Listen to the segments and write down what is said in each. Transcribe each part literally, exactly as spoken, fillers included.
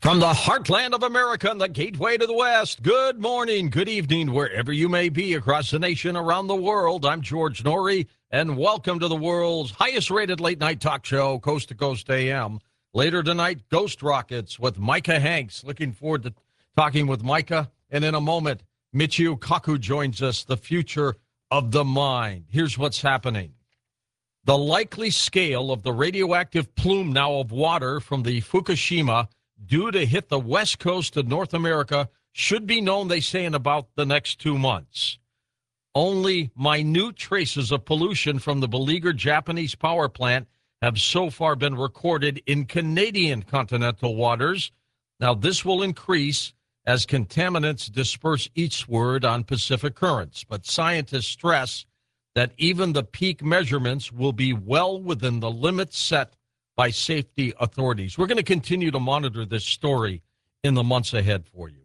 From the heartland of America and the gateway to the West, good morning, good evening, wherever you may be across the nation, around the world. I'm George Noory, and welcome to the world's highest-rated late-night talk show, Coast to Coast A M. Later tonight, Ghost Rockets with Micah Hanks. Looking forward to talking with Micah. And in a moment, Michio Kaku joins us, the future of the mind. Here's what's happening. The likely scale of the radioactive plume now of water from the Fukushima due to hit the west coast of North America should be known, they say, in about the next two months. Only minute traces of pollution from the beleaguered Japanese power plant have so far been recorded in Canadian continental waters. Now, this will increase as contaminants disperse eastward on Pacific currents, but scientists stress that even the peak measurements will be well within the limits set by safety authorities. We're going to continue to monitor this story in the months ahead for you.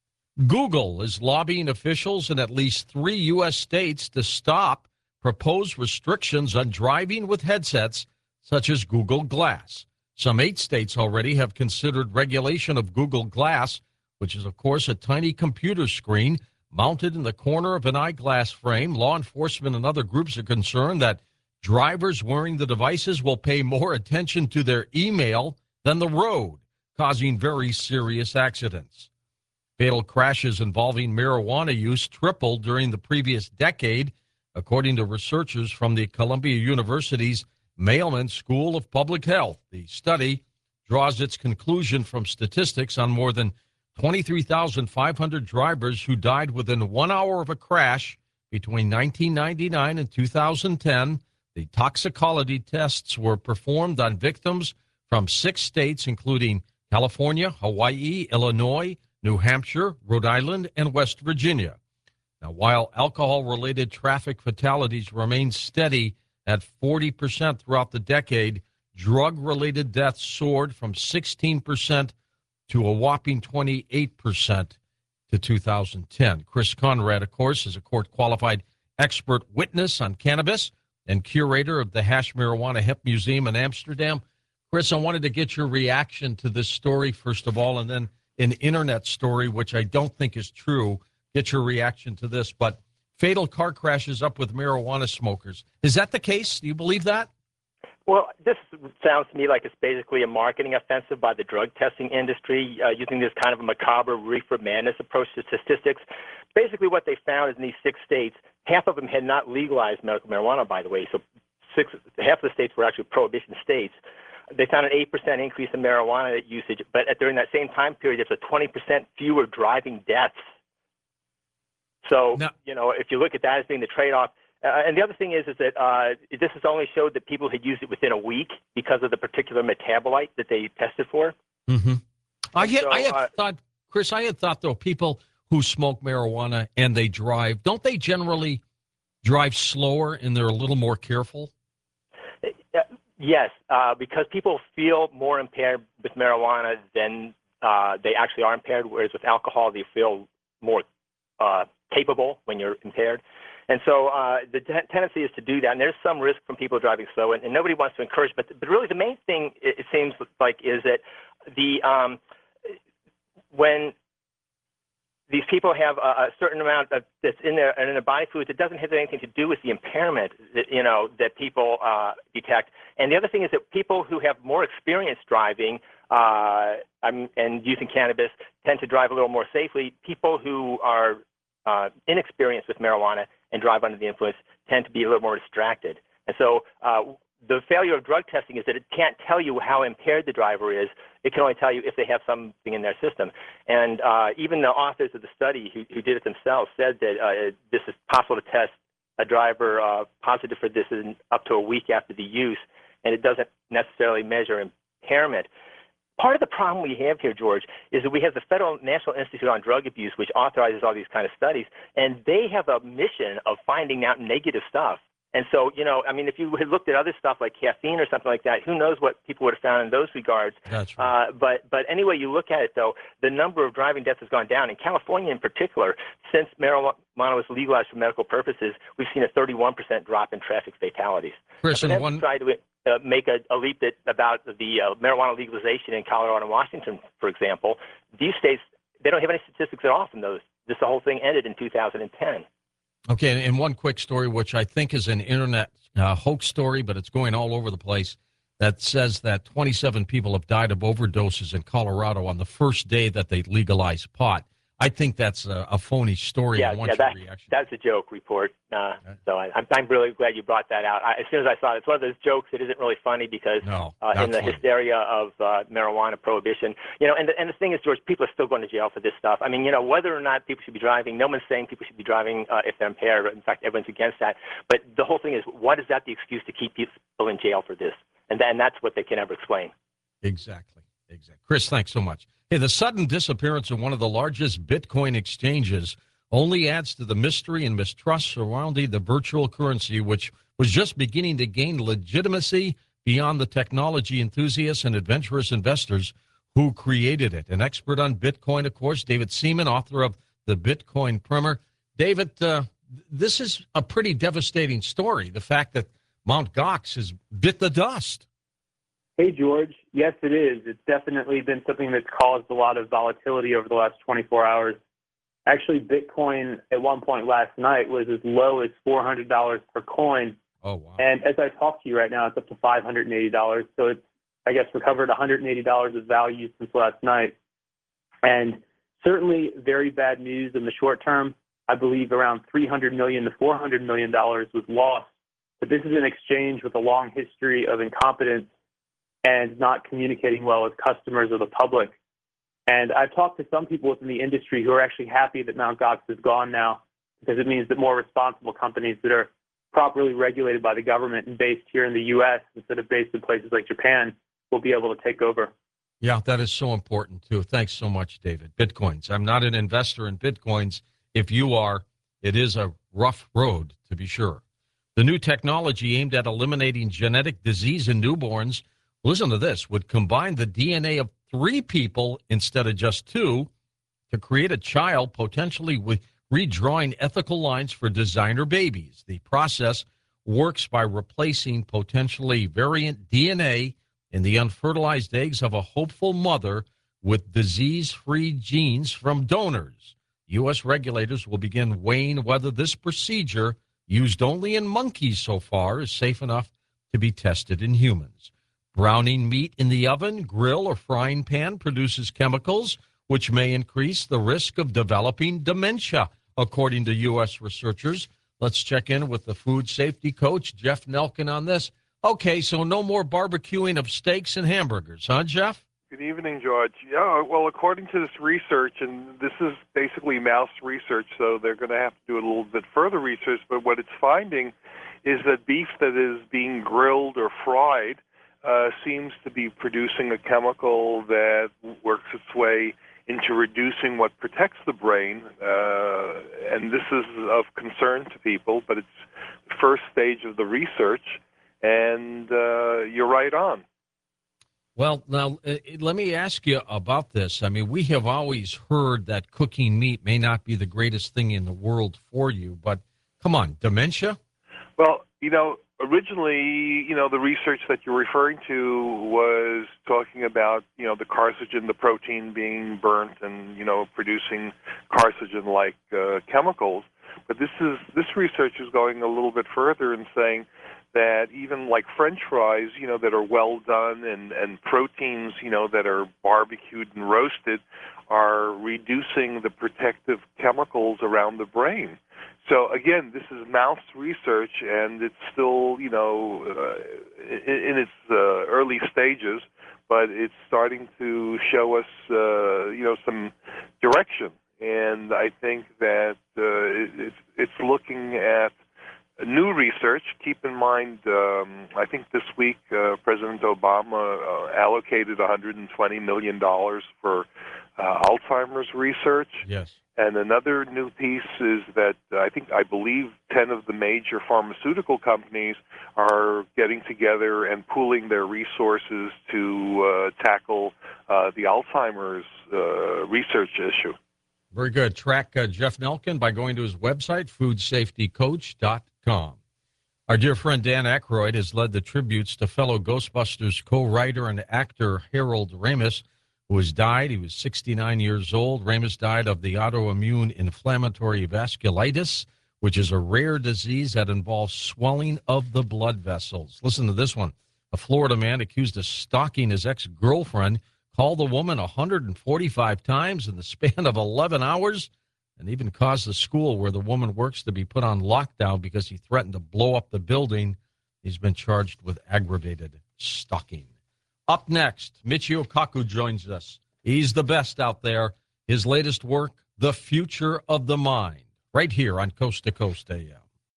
Google is lobbying officials in at least three U S states to stop proposed restrictions on driving with headsets such as Google Glass. Some eight states already have considered regulation of Google Glass, which is, of course, a tiny computer screen mounted in the corner of an eyeglass frame. Law enforcement and other groups are concerned that drivers wearing the devices will pay more attention to their email than the road, causing very serious accidents. Fatal crashes involving marijuana use tripled during the previous decade, according to researchers from the Columbia University's Mailman School of Public Health. The study draws its conclusion from statistics on more than twenty-three thousand five hundred drivers who died within one hour of a crash between nineteen ninety-nine and two thousand ten. The toxicology tests were performed on victims from six states, including California, Hawaii, Illinois, New Hampshire, Rhode Island, and West Virginia. Now, while alcohol-related traffic fatalities remain steady at forty percent throughout the decade, drug-related deaths soared from sixteen percent to a whopping twenty-eight percent to two thousand ten. Chris Conrad, of course, is a court-qualified expert witness on cannabis and curator of the Hash Marijuana Hemp Museum in Amsterdam. Chris, I wanted to get your reaction to this story, first of all, and then an internet story, which I don't think is true. Get your reaction to this. But fatal car crashes up with marijuana smokers. Is that the case? Do you believe that? Well, this sounds to me like it's basically a marketing offensive by the drug testing industry, uh, using this kind of a macabre reefer madness approach to statistics. Basically, what they found is in these six states, half of them had not legalized medical marijuana, by the way. So six, half of the states were actually prohibition states. They found an eight percent increase in marijuana usage, but at, during that same time period, there's a twenty percent fewer driving deaths. So, no. you know, if you look at that as being the trade-off, Uh, and the other thing is, is that uh, this has only showed that people had used it within a week because of the particular metabolite that they tested for. Mm-hmm. I had, so, I had uh, thought, Chris, I had thought, though, people who smoke marijuana and they drive, don't they generally drive slower and they're a little more careful? Uh, yes, uh, because people feel more impaired with marijuana than uh, they actually are impaired, whereas with alcohol, they feel more uh, capable when you're impaired. And so uh, the t- tendency is to do that, and there's some risk from people driving slow, and, and nobody wants to encourage. But but really, the main thing it, it seems like is that the um, when these people have a, a certain amount of that's in their in their body fluids, it doesn't have anything to do with the impairment that you know that people uh, detect. And the other thing is that people who have more experience driving uh, and using cannabis tend to drive a little more safely. People who are uh, inexperienced with marijuana and drive under the influence tend to be a little more distracted. And so uh, the failure of drug testing is that it can't tell you how impaired the driver is. It can only tell you if they have something in their system. And uh, even the authors of the study who, who did it themselves said that uh, this is possible to test a driver uh, positive for this in up to a week after the use, and it doesn't necessarily measure impairment. Part of the problem we have here, George, is that we have the Federal National Institute on Drug Abuse, which authorizes all these kind of studies, and they have a mission of finding out negative stuff. And so, you know, I mean, if you had looked at other stuff like caffeine or something like that, who knows what people would have found in those regards. That's right. Uh, but, but anyway, you look at it, though, the number of driving deaths has gone down. In California in particular, since marijuana was legalized for medical purposes, we've seen a thirty-one percent drop in traffic fatalities. Chris, and one, try to uh, make a, a leap that about the uh, marijuana legalization in Colorado and Washington, for example. These states, they don't have any statistics at all from those. This the whole thing ended in two thousand ten. Okay, and one quick story, which I think is an internet uh, hoax story, but it's going all over the place, that says that twenty-seven people have died of overdoses in Colorado on the first day that they legalized pot. I think that's a, a phony story. Yeah, I want yeah, that, your reaction. that's a joke report. Uh, so I, I'm, I'm really glad you brought that out. I, as soon as I saw it, it's one of those jokes that isn't really funny because no, uh, in the funny. hysteria of uh, marijuana prohibition, you know, and the, and the thing is, George, people are still going to jail for this stuff. I mean, you know, whether or not people should be driving, no one's saying people should be driving uh, if they're impaired. In fact, everyone's against that. But the whole thing is, what is that the excuse to keep people in jail for this? And, and that's what they can never explain. Exactly. Exactly. Chris, thanks so much. Hey, the sudden disappearance of one of the largest Bitcoin exchanges only adds to the mystery and mistrust surrounding the virtual currency, which was just beginning to gain legitimacy beyond the technology enthusiasts and adventurous investors who created it. An expert on Bitcoin, of course, David Seaman, author of The Bitcoin Primer. David, uh, this is a pretty devastating story, the fact that Mount Gox has bit the dust. Hey, George. Yes, it is. It's definitely been something that's caused a lot of volatility over the last twenty-four hours. Actually, Bitcoin at one point last night was as low as four hundred dollars per coin. Oh, wow. And as I talk to you right now, it's up to five hundred eighty dollars. So it's, I guess, recovered one hundred eighty dollars of value since last night. And certainly very bad news in the short term. I believe around three hundred million dollars to four hundred million dollars was lost. But this is an exchange with a long history of incompetence and not communicating well with customers or the public. And I've talked to some people within the industry who are actually happy that Mount Gox is gone now, because it means that more responsible companies that are properly regulated by the government and based here in the U S instead of based in places like Japan will be able to take over. Yeah, that is so important, too. Thanks so much, David. Bitcoins. I'm not an investor in Bitcoins. If you are, it is a rough road, to be sure. The new technology aimed at eliminating genetic disease in newborns, listen to this, would combine the D N A of three people instead of just two to create a child potentially with redrawing ethical lines for designer babies. The process works by replacing potentially variant D N A in the unfertilized eggs of a hopeful mother with disease-free genes from donors. U S regulators will begin weighing whether this procedure, used only in monkeys so far, is safe enough to be tested in humans. Browning meat in the oven, grill, or frying pan produces chemicals which may increase the risk of developing dementia, according to U S researchers. Let's check in with the food safety coach, Jeff Nelkin, on this. Okay, so no more barbecuing of steaks and hamburgers, huh, Jeff? Good evening, George. Yeah, well, according to this research, and this is basically mouse research, so they're going to have to do a little bit further research, but what it's finding is that beef that is being grilled or fried uh, seems to be producing a chemical that works its way into reducing what protects the brain, uh, and this is of concern to people, but it's the first stage of the research, and uh, you're right on. Well, now, uh, let me ask you about this. I mean, we have always heard that cooking meat may not be the greatest thing in the world for you, but come on, dementia? Well, you know, originally, you know, the research that you're referring to was talking about, you know, the carcinogen, the protein being burnt and, you know, producing carcinogen-like uh, chemicals. But this is this research is going a little bit further and saying that even like French fries, you know, that are well done and, and proteins, you know, that are barbecued and roasted are reducing the protective chemicals around the brain. So again, this is mouse research, and it's still, you know, uh, in, in its uh, early stages, but it's starting to show us, uh, you know, some direction. And I think that uh, it, it's, it's looking at new research. Keep in mind, um, I think this week uh, President Obama uh, allocated one hundred twenty million dollars for uh, Alzheimer's research. Yes. And another new piece is that uh, I think, I believe ten of the major pharmaceutical companies are getting together and pooling their resources to uh, tackle uh, the Alzheimer's uh, research issue. Very good. Track uh, Jeff Nelkin by going to his website, food safety coach dot com. Our dear friend Dan Aykroyd has led the tributes to fellow Ghostbusters co-writer and actor Harold Ramis, who has died. He was sixty-nine years old. Ramis died of the autoimmune inflammatory vasculitis, which is a rare disease that involves swelling of the blood vessels. Listen to this one. A Florida man accused of stalking his ex-girlfriend called the woman one hundred forty-five times in the span of eleven hours and even caused the school where the woman works to be put on lockdown because he threatened to blow up the building. He's been charged with aggravated stalking. Up next, Michio Kaku joins us. He's the best out there. His latest work, The Future of the Mind, right here on Coast to Coast A M.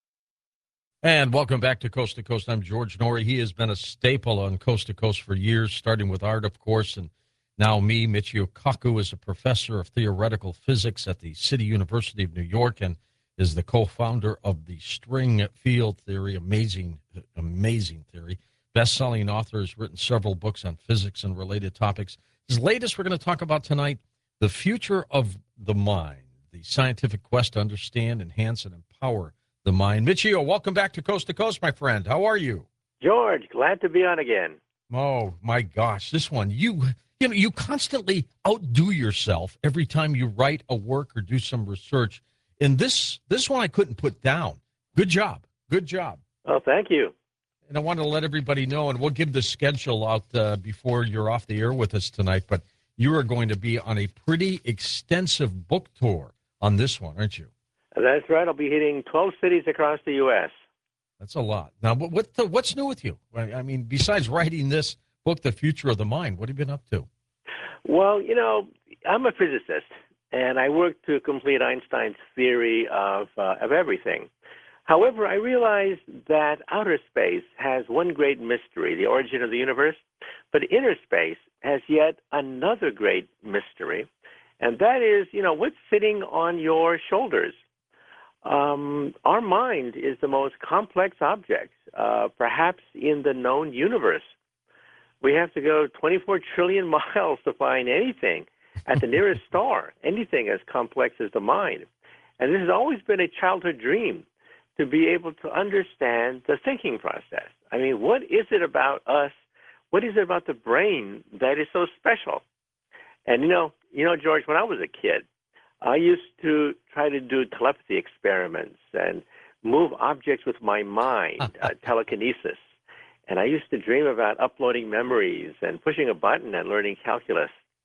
And welcome back to Coast to Coast. I'm George Noory. He has been a staple on Coast to Coast for years, starting with art, of course, and now me. Michio Kaku is a professor of theoretical physics at the City University of New York and is the co-founder of the string field theory. Amazing, amazing theory. Best-selling author, has written several books on physics and related topics. His latest we're going to talk about tonight, The Future of the Mind, the scientific quest to understand, enhance, and empower the mind. Michio, welcome back to Coast to Coast, my friend. How are you? George, glad to be on again. Oh, my gosh. This one, you you know, you constantly outdo yourself every time you write a work or do some research. And this this one I couldn't put down. Good job. Good job. Oh, thank you. And I want to let everybody know, and we'll give the schedule out uh, before you're off the air with us tonight, but you are going to be on a pretty extensive book tour on this one, aren't you? That's right. I'll be hitting twelve cities across the U S. That's a lot. Now, what, what the, what's new with you? I mean, besides writing this book, The Future of the Mind, what have you been up to? Well, you know, I'm a physicist, and I work to complete Einstein's theory of, uh, of everything. However, I realized that outer space has one great mystery, the origin of the universe, but inner space has yet another great mystery, and that is, you know, what's sitting on your shoulders? Um, our mind is the most complex object, uh, perhaps in the known universe. We have to go twenty-four trillion miles to find anything at the nearest star, anything as complex as the mind. And this has always been a childhood dream, to be able to understand the thinking process. I mean, what is it about us? What is it about the brain that is so special? And, you know, you know, George, when I was a kid, I used to try to do telepathy experiments and move objects with my mind, uh, telekinesis. And I used to dream about uploading memories and pushing a button and learning calculus.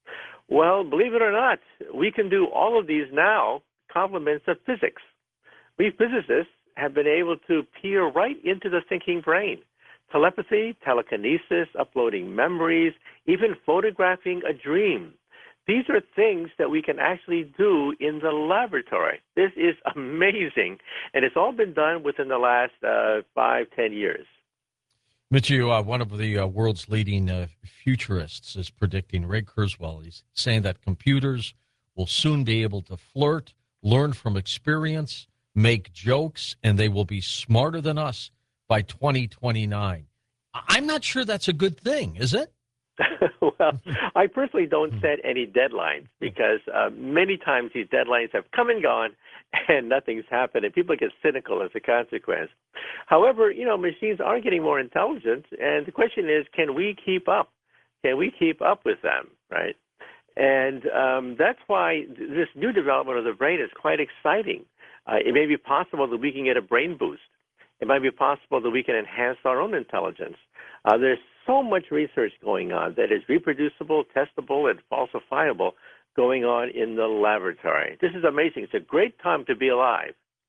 Well, believe it or not, we can do all of these now, complements of physics. We physicists have been able to peer right into the thinking brain. Telepathy, telekinesis, uploading memories, even photographing a dream. These are things that we can actually do in the laboratory. This is amazing, and it's all been done within the last uh, five, ten years. Michio, uh, one of the uh, world's leading uh, futurists is predicting, Ray Kurzweil, he's saying that computers will soon be able to flirt, learn from experience, make jokes, and they will be smarter than us by twenty twenty-nine. I'm not sure that's a good thing, is it? Well, I personally don't set any deadlines because uh, many times these deadlines have come and gone and nothing's happened, and people get cynical as a consequence. However, you know, machines are getting more intelligent, and the question is, can we keep up? Can we keep up with them, right? And um, that's why this new development of the brain is quite exciting. Uh, it may be possible that we can get a brain boost. It might be possible that we can enhance our own intelligence. Uh, there's so much research going on that is reproducible, testable, and falsifiable going on in the laboratory. This is amazing. It's a great time to be alive.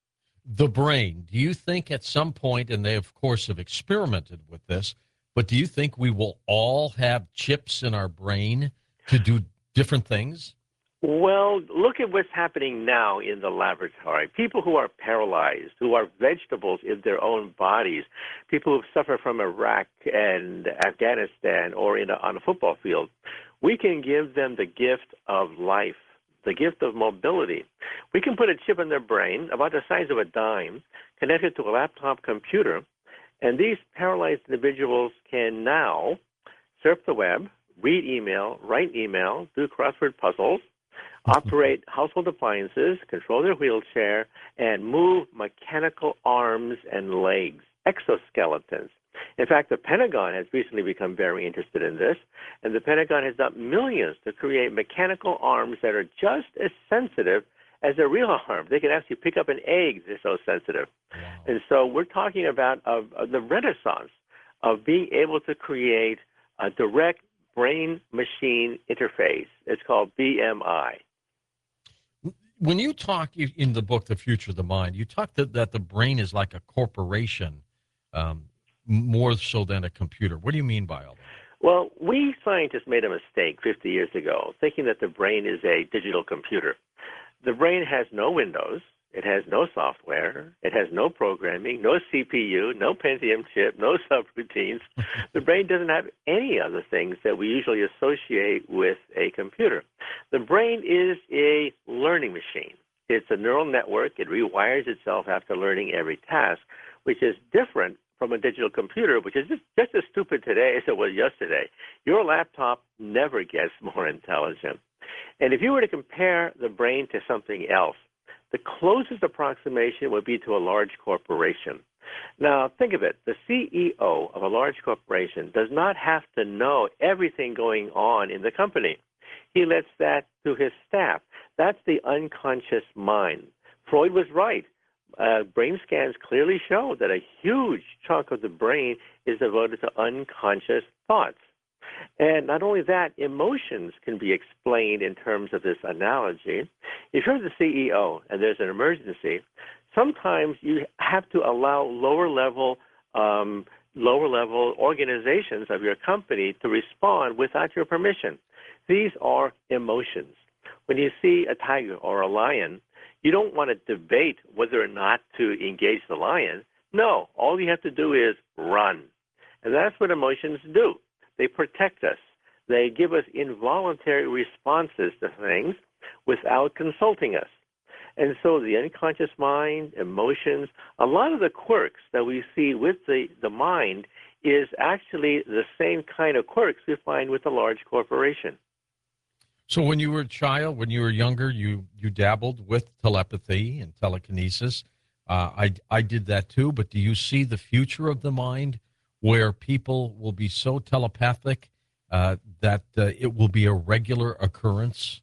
The brain, do you think at some point, and they of course have experimented with this, but do you think we will all have chips in our brain to do different things? Well, look at what's happening now in the laboratory. People who are paralyzed, who are vegetables in their own bodies, people who suffer from Iraq and Afghanistan or in a, on a football field, we can give them the gift of life, the gift of mobility. We can put a chip in their brain about the size of a dime, connected to a laptop computer, and these paralyzed individuals can now surf the web, read email, write email, do crossword puzzles, operate household appliances, control their wheelchair, and move mechanical arms and legs. exoskeletons. In fact, the Pentagon has recently become very interested in this, and the Pentagon has done millions to create mechanical arms that are just as sensitive as a real arm. They can actually pick up an egg, they're so sensitive. Wow. And so we're talking about uh, the renaissance of being able to create a direct brain-machine interface. It's called B M I. When you talk in the book, The Future of the Mind, you talk that, that the brain is like a corporation, um, more so than a computer. What do you mean by all that? Well, we scientists made a mistake fifty years ago, thinking that the brain is a digital computer. The brain has no Windows, it has no software, it has no programming, no C P U, no Pentium chip, no subroutines. The brain doesn't have any of the things that we usually associate with a computer. The brain is a learning machine. It's a neural network. It rewires itself after learning every task, which is different from a digital computer, which is just, just as stupid today as it was yesterday. Your laptop never gets more intelligent. And if you were to compare the brain to something else, the closest approximation would be to a large corporation. Now, think of it. The C E O of a large corporation does not have to know everything going on in the company. He lets that to his staff. That's the unconscious mind. Freud was right. Uh, brain scans clearly show that a huge chunk of the brain is devoted to unconscious thoughts. And not only that, emotions can be explained in terms of this analogy. If you're the C E O and there's an emergency, sometimes you have to allow lower level, um, lower level organizations of your company to respond without your permission. These are emotions. When you see a tiger or a lion, you don't want to debate whether or not to engage the lion. No, all you have to do is run. And that's what emotions do. They protect us. They give us involuntary responses to things without consulting us. And so the unconscious mind, emotions, a lot of the quirks that we see with the, the mind is actually the same kind of quirks we find with a large corporation. So when you were a child, when you were younger, you, you dabbled with telepathy and telekinesis. Uh, I, I did that too, but do you see the future of the mind where people will be so telepathic uh, that uh, it will be a regular occurrence?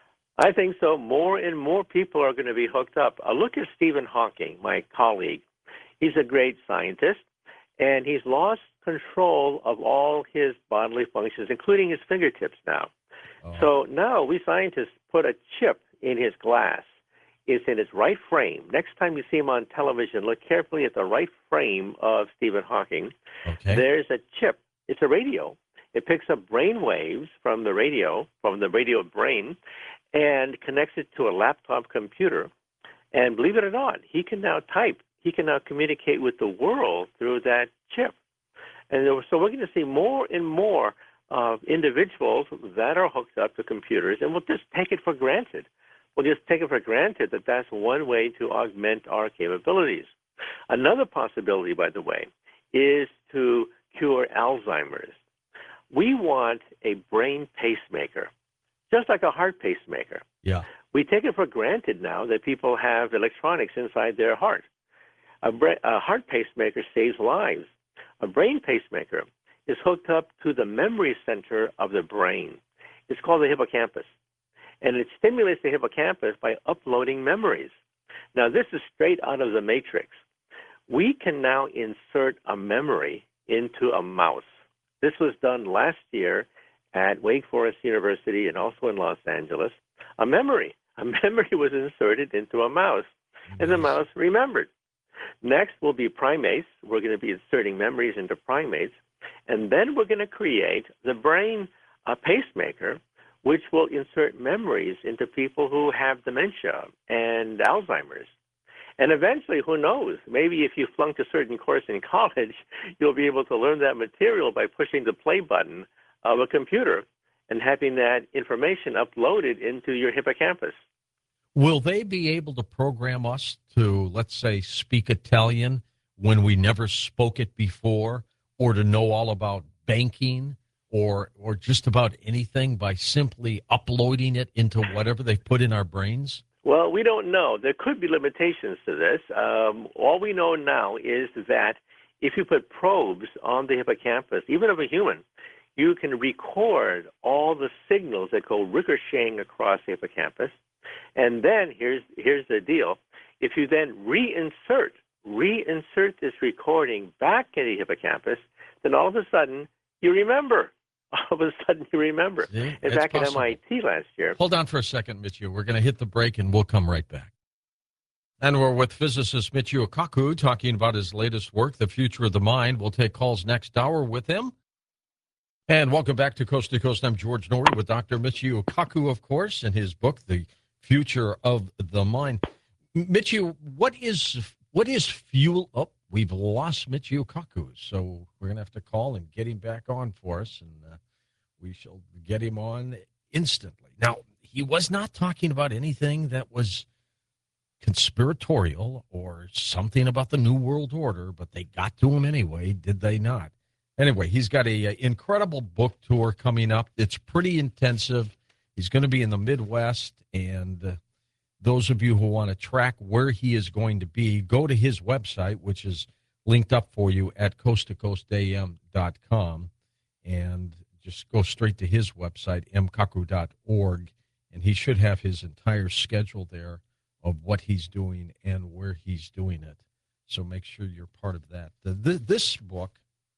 I think so. More and more people are going to be hooked up. Uh, look at Stephen Hawking, my colleague. He's a great scientist, and he's lost control of all his bodily functions, including his fingertips now. Oh. So now we scientists put a chip in his glass. It's in his right frame. Next time you see him on television, look carefully at the right frame of Stephen Hawking. Okay. There's a chip. It's a radio. It picks up brain waves from the radio, from the radio brain, and connects it to a laptop computer. And believe it or not, he can now type. He can now communicate with the world through that chip. And so we're going to see more and more uh, individuals that are hooked up to computers, and we'll just take it for granted. We'll just take it for granted that that's one way to augment our capabilities. Another possibility, by the way, is to cure Alzheimer's. We want a brain pacemaker, just like a heart pacemaker. Yeah. We take it for granted now that people have electronics inside their heart. A, bra- a heart pacemaker saves lives. A brain pacemaker is hooked up to the memory center of the brain. It's called the hippocampus. And it stimulates the hippocampus by uploading memories. Now, this is straight out of the Matrix. We can now insert a memory into a mouse. This was done last year at Wake Forest University and also in Los Angeles. A memory. A memory was inserted into a mouse, and the mouse remembered. Next will be primates. We're going to be inserting memories into primates. And then we're going to create the brain uh, pacemaker, which will insert memories into people who have dementia and Alzheimer's. And eventually, who knows, maybe if you flunked a certain course in college, you'll be able to learn that material by pushing the play button of a computer and having that information uploaded into your hippocampus. Will they be able to program us to, let's say, speak Italian when we never spoke it before, or to know all about banking, or or just about anything by simply uploading it into whatever they put in our brains? Well, we don't know. There could be limitations to this. Um, all we know now is that if you put probes on the hippocampus, even of a human, you can record all the signals that go ricocheting across the hippocampus. And then here's here's the deal. If you then reinsert, reinsert this recording back in the hippocampus, then all of a sudden you remember. All of a sudden you remember. Yeah, in it's fact, at possible. M I T last year. Hold on for a second, Michio. We're going to hit the break, and we'll come right back. And we're with physicist Michio Kaku talking about his latest work, The Future of the Mind. We'll take calls next hour with him. And welcome back to Coast to Coast. I'm George Noory with Doctor Michio Kaku, of course, and his book, The Future of the Mind. Michio, what is what is fuel? Oh, we've lost Michio Kaku, so we're going to have to call and get him back on for us, and uh, we shall get him on instantly. Now, he was not talking about anything that was conspiratorial or something about the New World Order, but they got to him anyway, did they not? Anyway, he's got a, a incredible book tour coming up. It's pretty intensive. He's going to be in the Midwest, and uh, those of you who want to track where he is going to be, go to his website, which is linked up for you at coast to coast a m dot com, and just go straight to his website, m kaku dot org, and he should have his entire schedule there of what he's doing and where he's doing it. So make sure you're part of that. The, the, this book,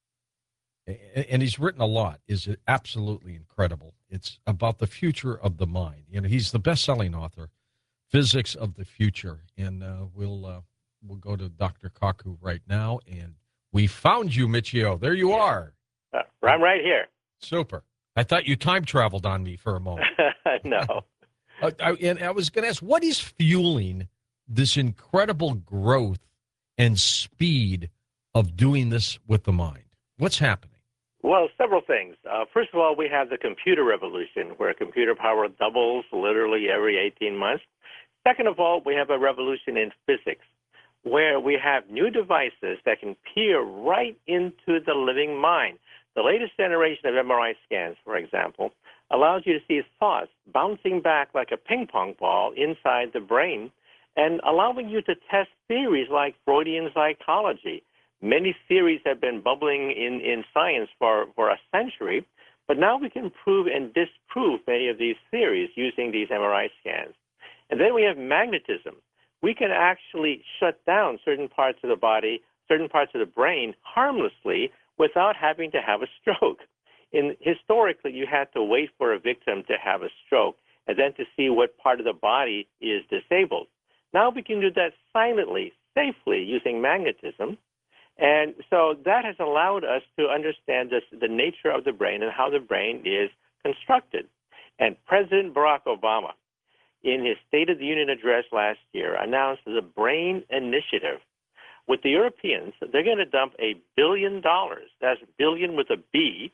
and he's written a lot, is absolutely incredible. It's about the future of the mind. You know, he's the best-selling author, Physics of the Future, and uh, we'll uh, we'll go to Doctor Kaku right now. And we found you, Michio. There you are. Uh, I'm right here. Super. I thought you time traveled on me for a moment. No. uh, I, and I was going to ask, what is fueling this incredible growth and speed of doing this with the mind? What's happening? Well, several things. Uh, first of all, we have the computer revolution, where computer power doubles literally every eighteen months. Second of all, we have a revolution in physics, where we have new devices that can peer right into the living mind. The latest generation of M R I scans, for example, allows you to see thoughts bouncing back like a ping pong ball inside the brain and allowing you to test theories like Freudian psychology. Many theories have been bubbling in, in science for, for a century, but now we can prove and disprove many of these theories using these M R I scans. And then we have magnetism. We can actually shut down certain parts of the body, certain parts of the brain harmlessly without having to have a stroke. In, historically, you had to wait for a victim to have a stroke and then to see what part of the body is disabled. Now we can do that silently, safely, using magnetism. And so that has allowed us to understand this, the nature of the brain and how the brain is constructed. And President Barack Obama, in his State of the Union address last year, announced the Brain Initiative. With the Europeans, they're going to dump a billion dollars, that's billion with a B,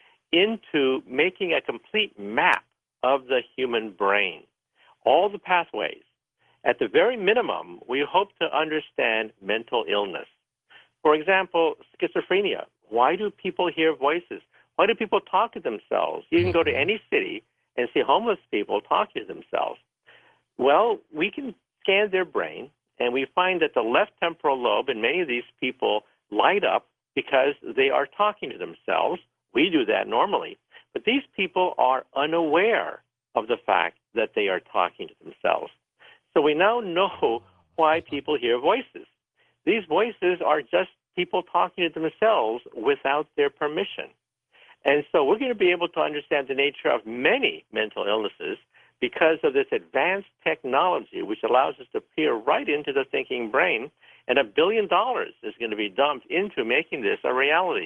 into making a complete map of the human brain, all the pathways. At the very minimum, we hope to understand mental illness. For example, schizophrenia. Why do people hear voices? Why do people talk to themselves? You can go to any city and see homeless people talking to themselves. Well, we can scan their brain, and we find that the left temporal lobe in many of these people light up because they are talking to themselves. We do that normally. But these people are unaware of the fact that they are talking to themselves. So we now know why people hear voices. These voices are just people talking to themselves without their permission. And so we're going to be able to understand the nature of many mental illnesses because of this advanced technology, which allows us to peer right into the thinking brain, and a billion dollars is going to be dumped into making this a reality.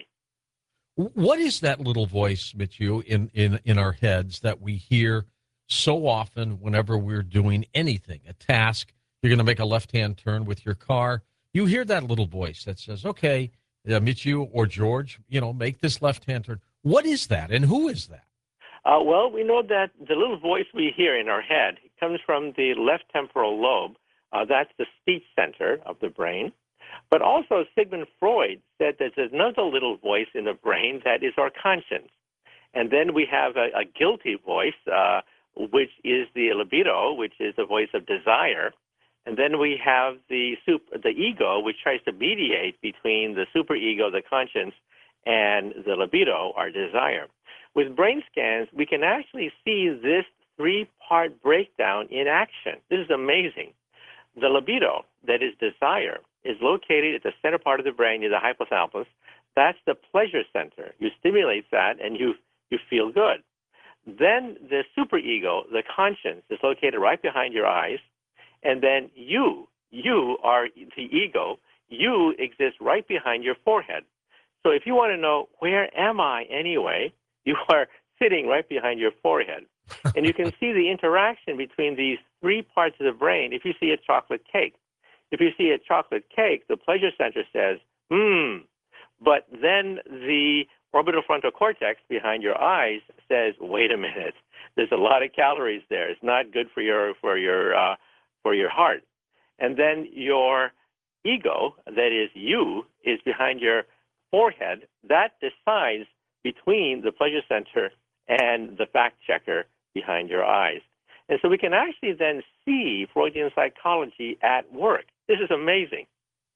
What is that little voice, Michio, in, in, in our heads that we hear so often whenever we're doing anything, a task? You're going to make a left-hand turn with your car. You hear that little voice that says, okay, uh, Michio or George, you know, make this left-hand turn. What is that, and who is that? Uh, well, we know that the little voice we hear in our head comes from the left temporal lobe. Uh, that's the speech center of the brain. But also Sigmund Freud said that there's another little voice in the brain that is our conscience. And then we have a, a guilty voice, uh, which is the libido, which is the voice of desire. And then we have the super, the ego, which tries to mediate between the superego, the conscience, and the libido, our desire. With brain scans, we can actually see this three-part breakdown in action. This is amazing. The libido, that is desire, is located at the center part of the brain near the hypothalamus. That's the pleasure center. You stimulate that, and you you feel good. Then the superego, the conscience, is located right behind your eyes. And then you, you are the ego. You exist right behind your forehead. So if you want to know, where am I anyway, you are sitting right behind your forehead. And you can see the interaction between these three parts of the brain if you see a chocolate cake. If you see a chocolate cake, the pleasure center says, hmm. But then the orbitofrontal cortex behind your eyes says, wait a minute, there's a lot of calories there. It's not good for your for your uh, for your heart. And then your ego, that is you, is behind your forehead. That decides between the pleasure center and the fact checker behind your eyes. And so we can actually then see Freudian psychology at work. This is amazing.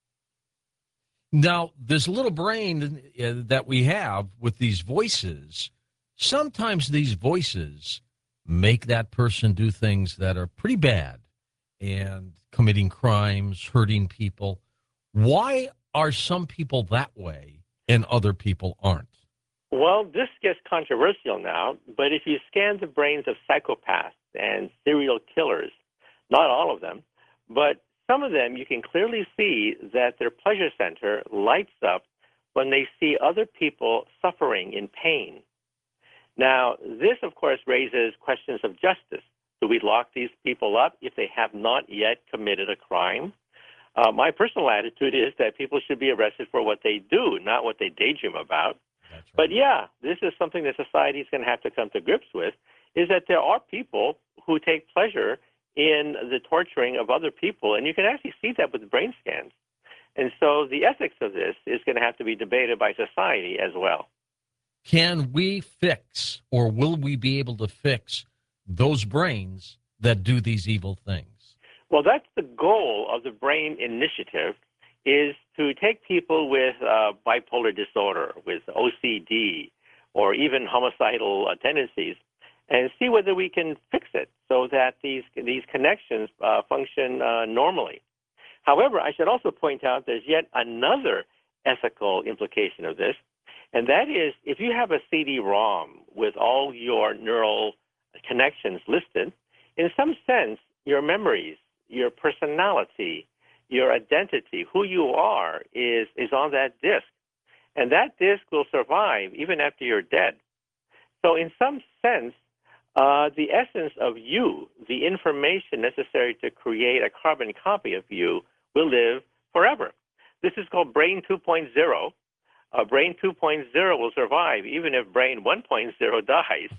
Now, this little brain uh, that we have with these voices, sometimes these voices make that person do things that are pretty bad and committing crimes, hurting people. Why are some people that way and other people aren't? Well, this gets controversial now, but if you scan the brains of psychopaths and serial killers, not all of them, but some of them, you can clearly see that their pleasure center lights up when they see other people suffering in pain. Now, this, of course, raises questions of justice. Do we lock these people up if they have not yet committed a crime? Uh, my personal attitude is that people should be arrested for what they do, not what they daydream about. That's right. But yeah, this is something that society is going to have to come to grips with, is that there are people who take pleasure in the torturing of other people, and you can actually see that with brain scans. And so the ethics of this is going to have to be debated by society as well. Can we fix, or will we be able to fix, those brains that do these evil things? Well, that's the goal of the Brain Initiative, is to take people with uh, bipolar disorder, with O C D, or even homicidal uh, tendencies, and see whether we can fix it so that these these connections uh, function uh, normally. However, I should also point out there's yet another ethical implication of this, and that is if you have a C D ROM with all your neural connections listed, in some sense, your memories, your personality, your identity, who you are, is, is on that disk. And that disk will survive even after you're dead. So in some sense, uh, the essence of you, the information necessary to create a carbon copy of you, will live forever. This is called Brain two point oh. Uh, Brain two point oh will survive even if Brain one point oh dies.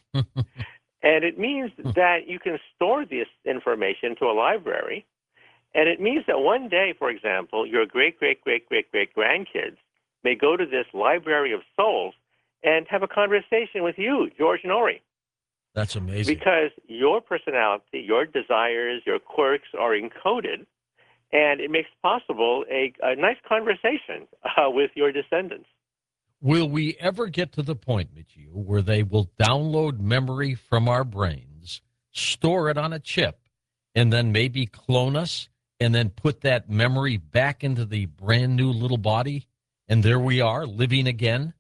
And it means that you can store this information to a library. And it means that one day, for example, your great, great, great, great, great grandkids may go to this library of souls and have a conversation with you, George Norrie. That's amazing. Because your personality, your desires, your quirks are encoded, and it makes possible a, a nice conversation uh, with your descendants. Will we ever get to the point, Michio, where they will download memory from our brains, store it on a chip, and then maybe clone us, and then put that memory back into the brand new little body, and there we are, living again?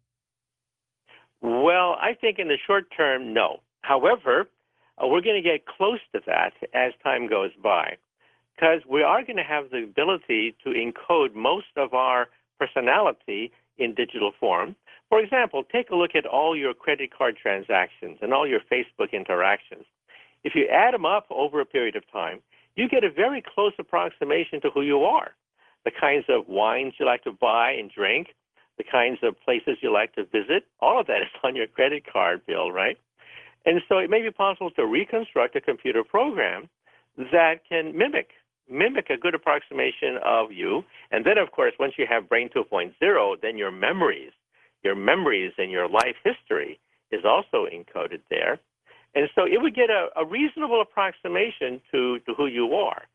Well, I think in the short term, no. However, uh, we're going to get close to that as time goes by, because we are going to have the ability to encode most of our personality in digital form. For example, take a look at all your credit card transactions and all your Facebook interactions. If you add them up over a period of time, you get a very close approximation to who you are. The kinds of wines you like to buy and drink, the kinds of places you like to visit, all of that is on your credit card bill, right? And so it may be possible to reconstruct a computer program that can mimic, mimic a good approximation of you. And then, of course, once you have Brain two point oh, then your memories, your memories and your life history is also encoded there. And so it would get a, a reasonable approximation to, to who you are.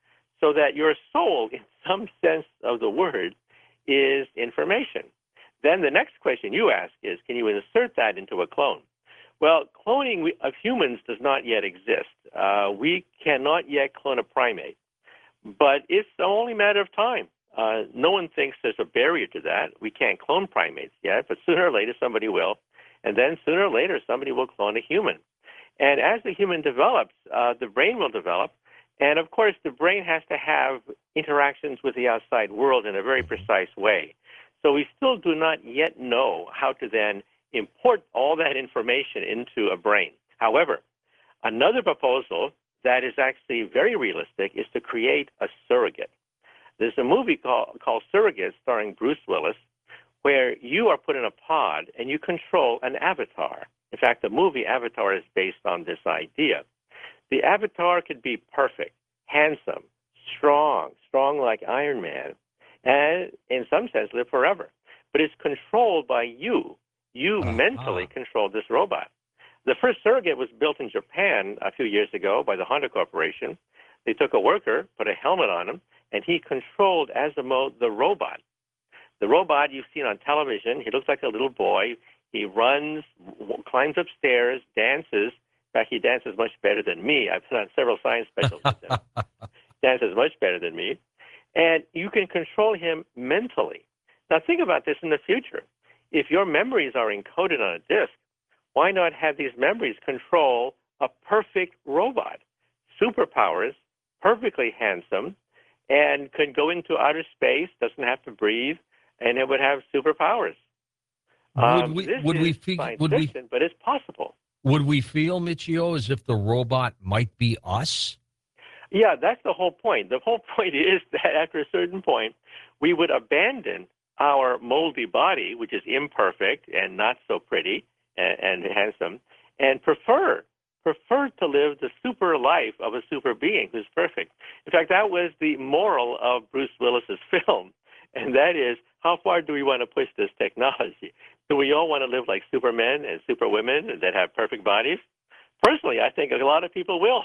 So that your soul, in some sense of the word, is information. Then the next question you ask is, can you insert that into a clone? Well, cloning of humans does not yet exist. Uh, we cannot yet clone a primate, but it's only a matter of time. Uh, no one thinks there's a barrier to that. We can't clone primates yet, but sooner or later somebody will, and then sooner or later somebody will clone a human. And as the human develops, uh, the brain will develop, and of course the brain has to have interactions with the outside world in a very precise way. So we still do not yet know how to then import all that information into a brain. However, another proposal that is actually very realistic is to create a surrogate. There's a movie called, called Surrogate starring Bruce Willis, where you are put in a pod and you control an avatar. In fact, the movie Avatar is based on this idea. The avatar could be perfect, handsome, strong, strong like Iron Man, and in some sense live forever. But it's controlled by you. You uh-huh. mentally control this robot. The first surrogate was built in Japan a few years ago by the Honda Corporation. They took a worker, put a helmet on him, and he controlled as a mode the robot. The robot you've seen on television, he looks like a little boy. He runs, w- climbs upstairs, dances. In fact, he dances much better than me. I've been on several science specials with him. Dances much better than me. And you can control him mentally. Now think about this in the future. If your memories are encoded on a disk, why not have these memories control a perfect robot? Superpowers, perfectly handsome, and can go into outer space, doesn't have to breathe, and it would have superpowers. Would Um, we, this would is we feel, science would fiction, we, but it's possible. Would we feel, Michio, as if the robot might be us? Yeah, that's the whole point. The whole point is that after a certain point, we would abandon our moldy body, which is imperfect and not so pretty and, and handsome, and prefer prefer to live the super life of a super being who's perfect. In fact, that was the moral of Bruce Willis's film, and that is, how far do we want to push this technology? Do we all want to live like supermen and superwomen that have perfect bodies? Personally, I think a lot of people will.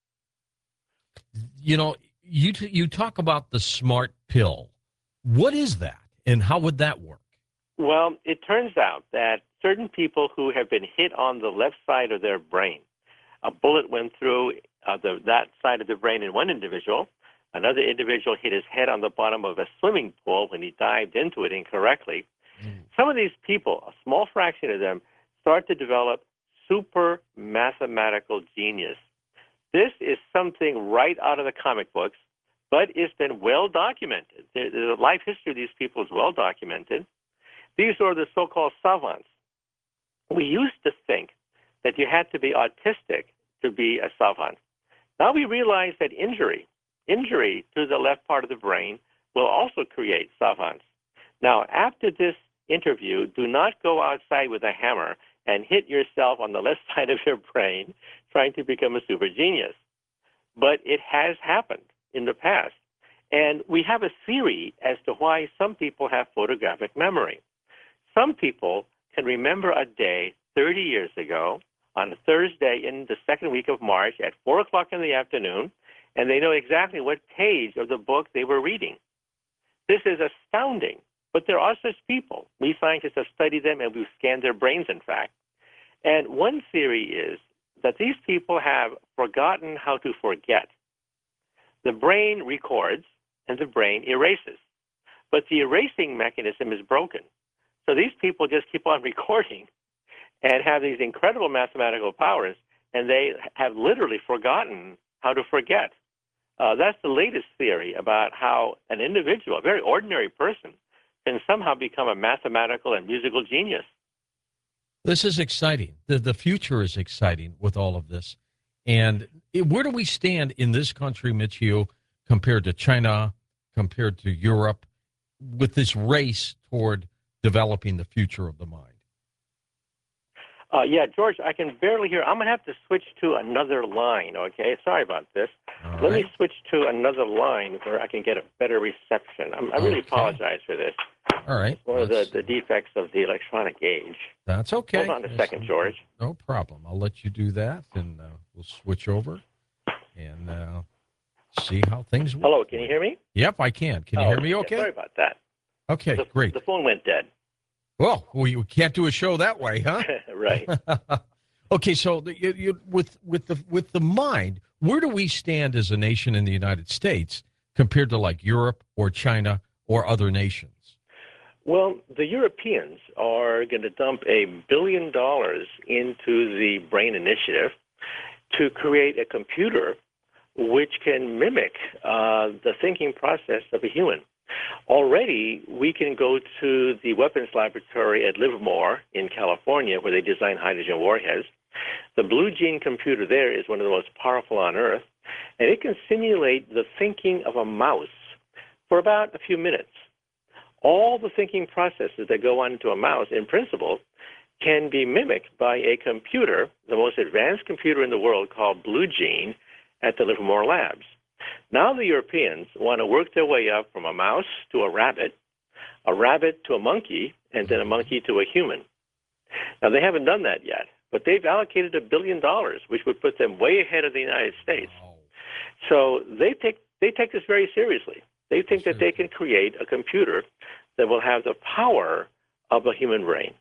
You know, you t- you talk about the smart pill. What is that, and how would that work? Well, it turns out that certain people who have been hit on the left side of their brain, a bullet went through uh, the, that side of the brain in one individual. Another individual hit his head on the bottom of a swimming pool when he dived into it incorrectly. Mm. Some of these people, a small fraction of them, start to develop super mathematical genius. This is something right out of the comic books, but it's been well documented. The, the life history of these people is well documented. These are the so-called savants. We used to think that you had to be autistic to be a savant. Now we realize that injury, injury to the left part of the brain will also create savants. Now, after this interview, do not go outside with a hammer and hit yourself on the left side of your brain trying to become a super genius. But it has happened in the past. And we have a theory as to why some people have photographic memory. Some people can remember a day thirty years ago on a Thursday in the second week of March at four o'clock in the afternoon, and they know exactly what page of the book they were reading. This is astounding, but there are such people. We scientists have studied them, and we've scanned their brains, in fact. And one theory is that these people have forgotten how to forget. The brain records, and the brain erases. But the erasing mechanism is broken. So these people just keep on recording and have these incredible mathematical powers, and they have literally forgotten how to forget. Uh, that's the latest theory about how an individual, a very ordinary person, can somehow become a mathematical and musical genius. This is exciting. The, the future is exciting with all of this. And it, where do we stand in this country, Michio, compared to China, compared to Europe, with this race toward developing the future of the mind? Uh, yeah, George, I can barely hear. I'm going to have to switch to another line, okay? Sorry about this. All Let right. me switch to another line where I can get a better reception. I'm, I really Okay. apologize for this. All right. It's one of the, Let's- the defects of the electronic age. That's okay. Hold on a Yes, second, George. No problem. I'll let you do that, and uh, we'll switch over. And uh, see how things work. Hello, can you hear me? Yep, I can. Can you Oh, hear me yeah, okay? Sorry about that. Okay, The, great. The phone went dead. Well, we we can't do a show that way, huh? Right. Okay, so the, you, you, with with the with the mind, where do we stand as a nation in the United States compared to like Europe or China or other nations? Well, the Europeans are going to dump a billion dollars into the Brain Initiative to create a computer which can mimic uh, the thinking process of a human. Already, we can go to the weapons laboratory at Livermore in California, where they design hydrogen warheads. The Blue Gene computer there is one of the most powerful on Earth, and it can simulate the thinking of a mouse for about a few minutes. All the thinking processes that go on into a mouse, in principle, can be mimicked by a computer, the most advanced computer in the world called Blue Gene, at the Livermore Labs. Now the Europeans want to work their way up from a mouse to a rabbit, a rabbit to a monkey, and then a monkey to a human. Now they haven't done that yet, but they've allocated a billion dollars, which would put them way ahead of the United States. So they take they take this very seriously. They think that they can create a computer that will have the power of a human brain.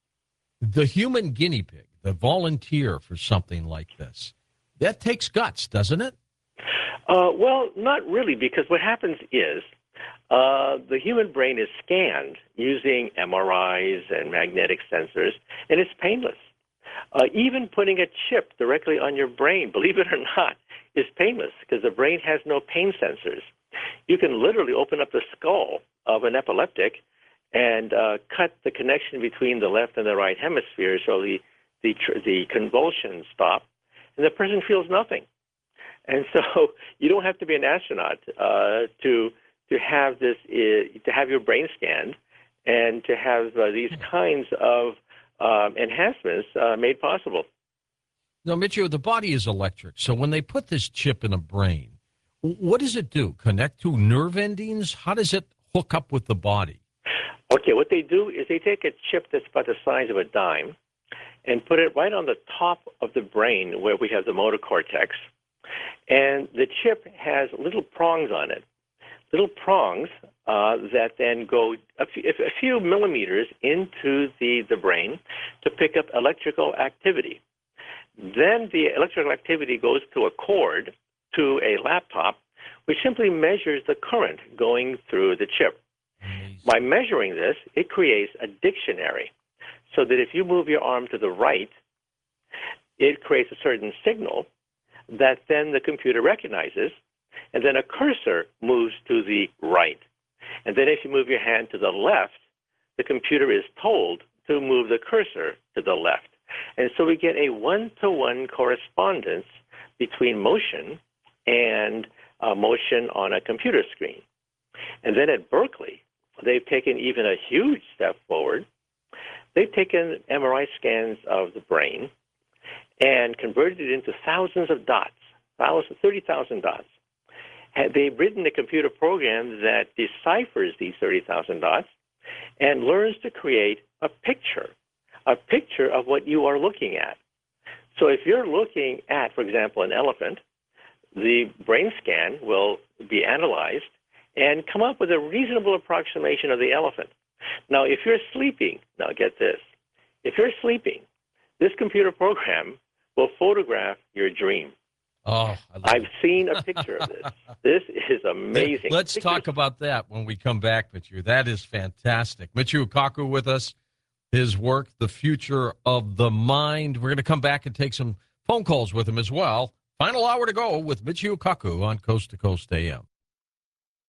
The human guinea pig, the volunteer for something like this, that takes guts, doesn't it? Uh, well, not really, because what happens is uh, the human brain is scanned using M R Is and magnetic sensors, and it's painless. Uh, even putting a chip directly on your brain, believe it or not, is painless because the brain has no pain sensors. You can literally open up the skull of an epileptic and uh, cut the connection between the left and the right hemisphere so the, the, the convulsions stop, and the person feels nothing. And so you don't have to be an astronaut uh, to to have this uh, to have your brain scanned and to have uh, these kinds of um, enhancements uh, made possible. Now, Mitchell, the body is electric. So when they put this chip in a brain, what does it do? Connect to nerve endings? How does it hook up with the body? Okay, what they do is they take a chip that's about the size of a dime and put it right on the top of the brain where we have the motor cortex. And the chip has little prongs on it, little prongs uh, that then go a few, a few millimeters into the, the brain to pick up electrical activity. Then the electrical activity goes to a cord to a laptop, which simply measures the current going through the chip. Amazing. By measuring this, it creates a dictionary, so that if you move your arm to the right, it creates a certain signal that then the computer recognizes, and then a cursor moves to the right. And then if you move your hand to the left, the computer is told to move the cursor to the left. And so we get a one-to-one correspondence between motion and uh, motion on a computer screen. And then at Berkeley, they've taken even a huge step forward. They've taken M R I scans of the brain and converted it into thousands of dots, thousands, thirty thousand dots. They've written a computer program that deciphers these thirty thousand dots and learns to create a picture, a picture of what you are looking at. So if you're looking at, for example, an elephant, the brain scan will be analyzed and come up with a reasonable approximation of the elephant. Now, if you're sleeping, now get this, if you're sleeping, this computer program will photograph your dream. Oh, I've seen a picture of this. This is amazing. Let's Pictures. talk about that when we come back, Mitchell. That is fantastic. Michio Kaku with us, his work, The Future of the Mind. We're going to come back and take some phone calls with him as well. Final hour to go with Michio Kaku on Coast to Coast A M.